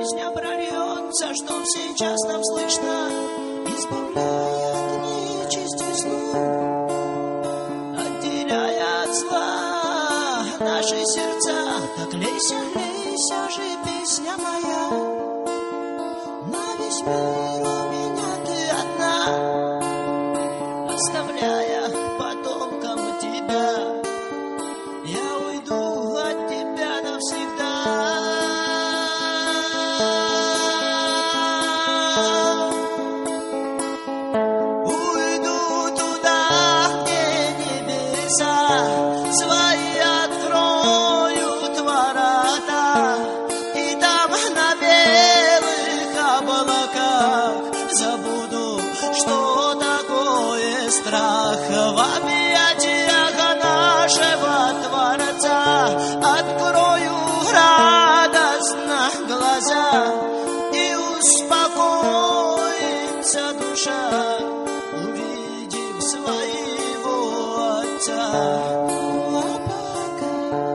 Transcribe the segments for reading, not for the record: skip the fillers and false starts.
песня прольется, что сейчас нам слышно, избавляя от нечисти злу, отделяя от зла наши сердца. Так лейся, лейся же, песня моя, на весь мир у меня ты одна, оставляя потомкам тебя. Я уйду от тебя навсегда. Уйду туда, где небеса свои откроют ворота, и там на белых облаках забуду, что такое страх. В объятиях нашего Творца открою радостно глаза, и успокоится душа, увидев своего Отца. А пока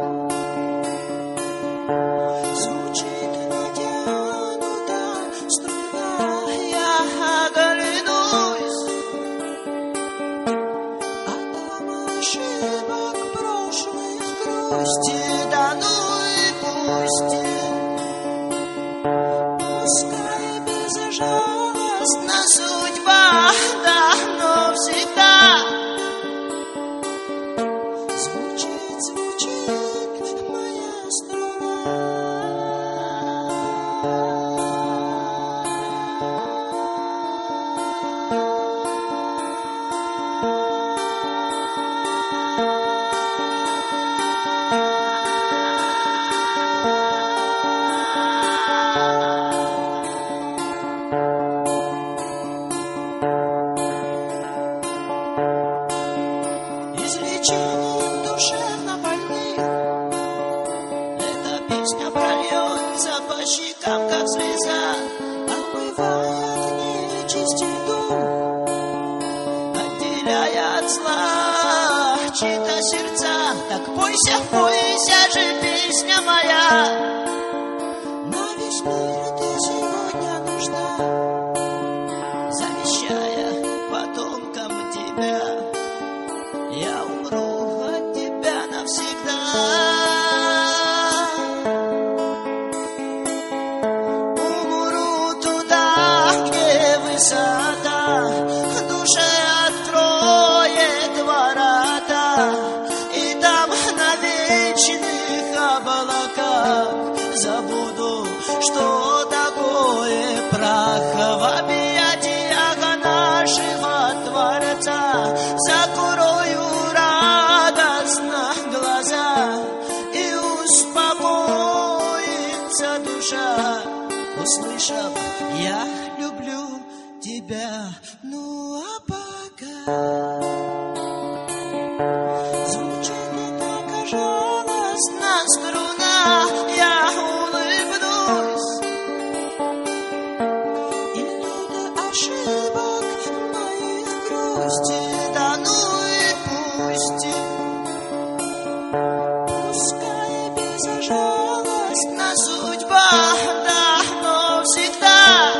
звучит натянута струна, я оглянусь, ошибок прошлых грусти, да ну и пусть. Пускай безжалостна судьба, да, но всегда звучит, звучит моя струна. Излечением душевно больных эта песня прольется по щекам, как слеза, омывая от нечисти дум, отделяя от зла чьи-то сердца. Так пойся, пойся же, песня моя, на весь мир ты сегодня нужна, завещая потомкам тебя. Я умру от тебя навсегда. Умру туда, где высота, душе откроет ворота, и там на вечных облаках забуду, что такое прах. В объятиях нашего Творца закрою радостно глаза, и успокоится душа, услышав: я люблю тебя. Ну а пока звучит не так жалостно струна, я улыбнусь, и нет ошибок моих грусти, да ну и пусть. Пускай безжалостна судьба, да, но всегда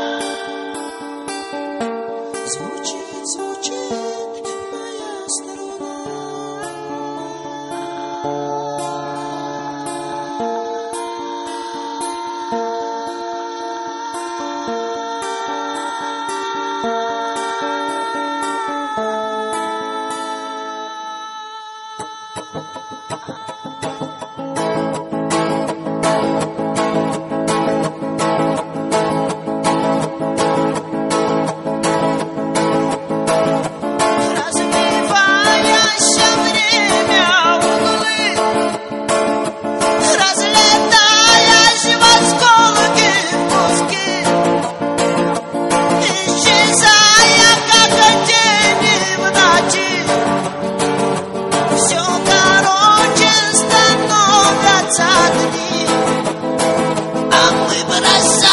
звучит, звучит моя струна. Мы бросаем